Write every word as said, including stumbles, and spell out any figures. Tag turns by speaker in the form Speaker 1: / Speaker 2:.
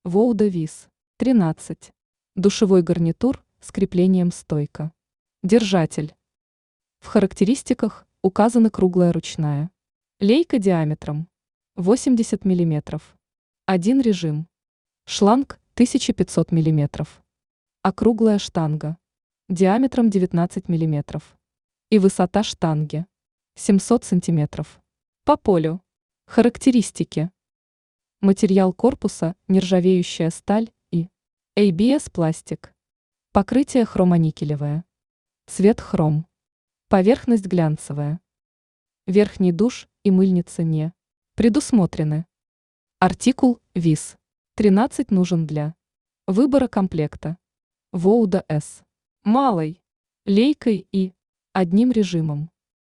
Speaker 1: Воуда виз тринадцать. Душевой гарнитур с креплением стойка. Держатель. В характеристиках указана круглая ручная лейка диаметром восемьдесят миллиметров. Один режим. Шланг тысяча пятьсот миллиметров. Округлая штанга диаметром девятнадцать миллиметров. И высота штанги семьсот сантиметров. По полю. Характеристики. Материал корпуса – нержавеющая сталь и эй би эс пластик. Покрытие хромоникелевое. Цвет хром. Поверхность глянцевая. Верхний душ и мыльница не предусмотрены. Артикул виз тринадцать нужен для выбора комплекта Воуда С малой лейкой и одним режимом.